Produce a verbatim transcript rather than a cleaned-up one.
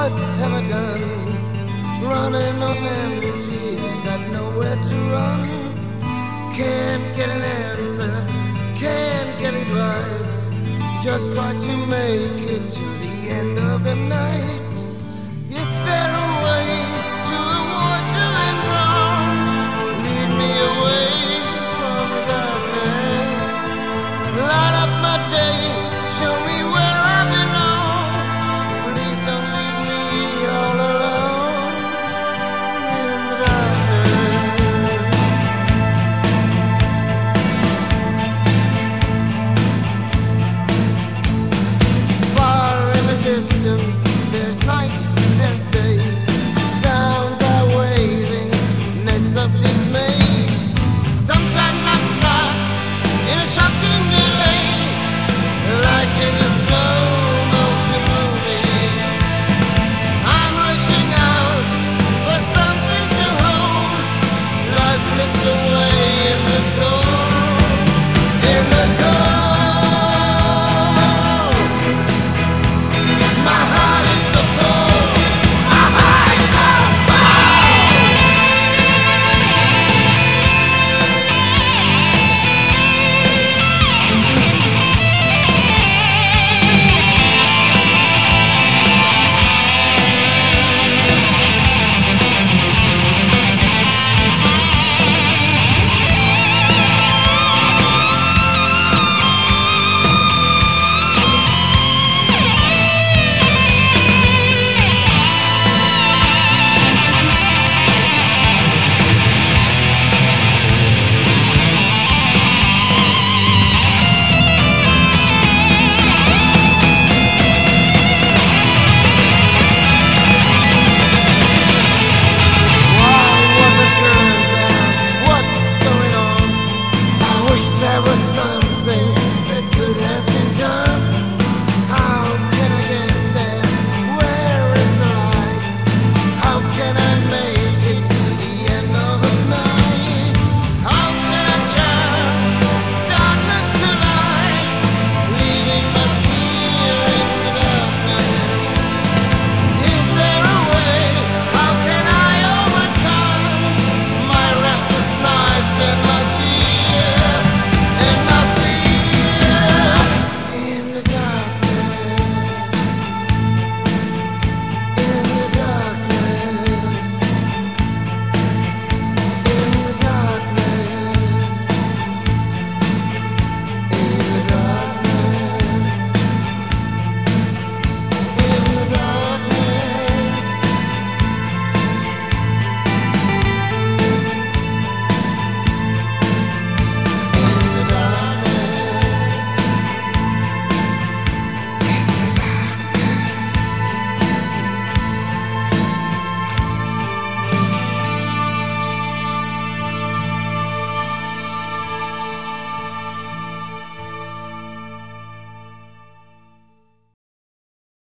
what have I done? Running on empty, got nowhere to run. Can't get an answer, can't get it right. Just try to make it to the end of the night. Is there a way to avoid doing wrong? Lead me away from the darkness, light up my day.